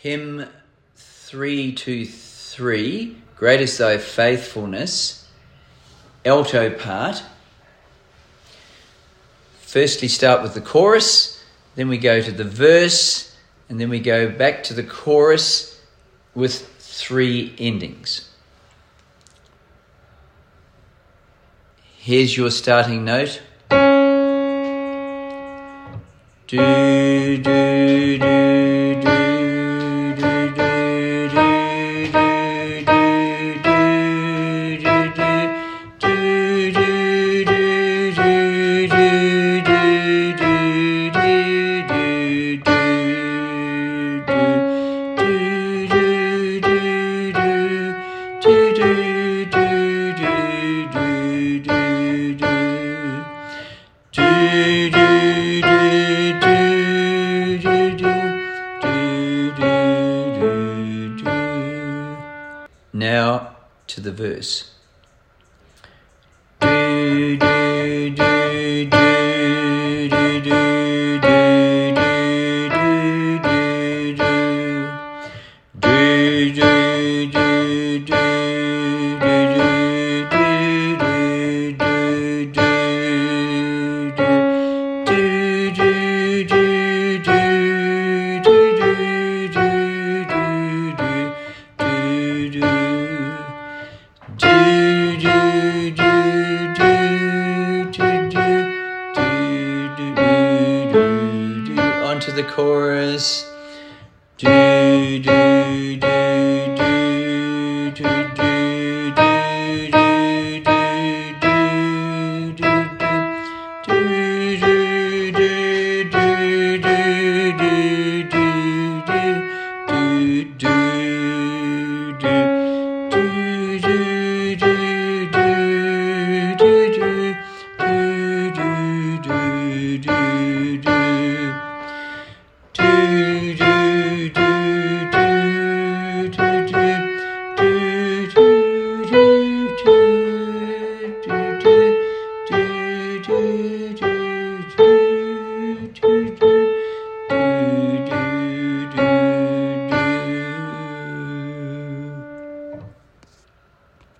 Hymn 323, Great is Thy Faithfulness, alto part. Firstly start with the chorus, then we go to the verse, and then we go back to the chorus with 3 endings. Here's your starting note. Do, do, do, do, do, do, Now to the verse. Do, do, do, do, do, do, onto the chorus. Do, do, do.